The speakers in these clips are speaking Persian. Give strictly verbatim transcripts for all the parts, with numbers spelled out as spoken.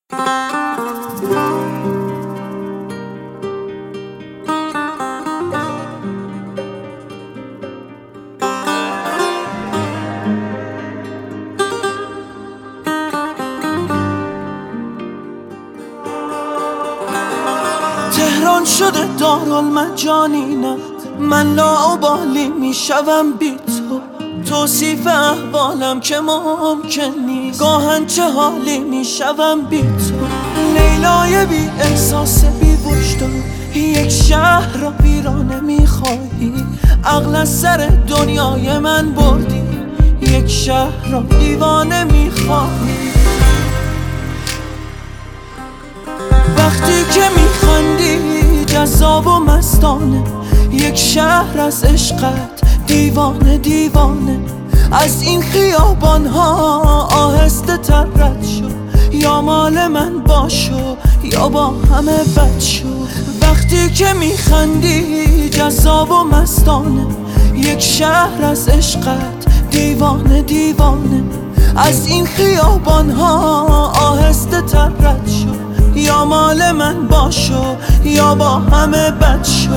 تهران شده دارالمجانینم، من لاابالی میشوم بی تو. توصیف احوالم که ممکن نیست، گاهن چه حالی میشوم بی تو. لیلای بی احساس بی وجدان، یک شهر را ویرانه میخواهی. عقل از سر دنیای من بردی، یک شهر را دیوانه میخواهی. وقتی که میخندی جذاب و مستانه، یک شهر از عشقت دیوانه دیوانه. از این خیابان ها آهسته تر رد شو، یا مال من باشو یا با همه بد شو. وقتی که میخندی جذاب و مستانه، یک شهر از عشقت دیوانه دیوانه. از این خیابان ها آهسته تر رد شو، یا مال من باشو یا با همه بد شو.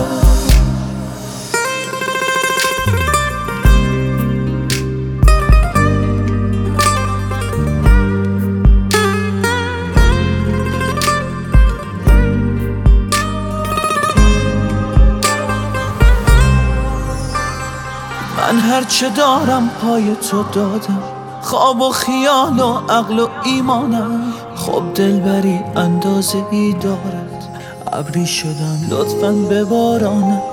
من هرچه دارم پای تو دادم، خواب و خیال و عقل و ایمانم. خب دلبری اندازه ای دارد، ابری شدم لطفاً ببارانم.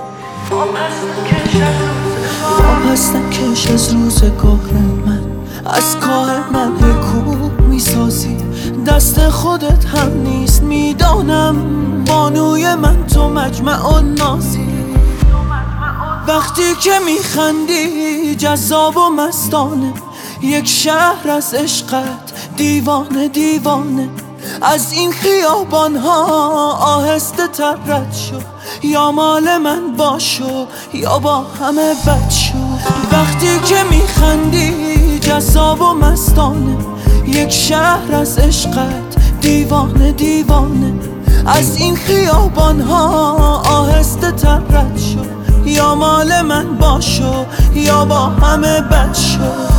آبستن کش از روزگار من، از کاه من حکوم میسازی. دست خودت هم نیست میدانم، بانوی من تو مجمع و نازی. وقتی که میخندی جذاب و مستانه، یک شهر از عشقت دیوانه دیوانه. از این خیابان ها آهسته تر رد شو، یا مال من باشو یا با همه بد شو. وقتی که میخندی جذاب و مستانه، یک شهر از عشقت دیوانه دیوانه. از این خیابان ها آهسته تر رد شو، یا مال من باشو یا با همه بد شو.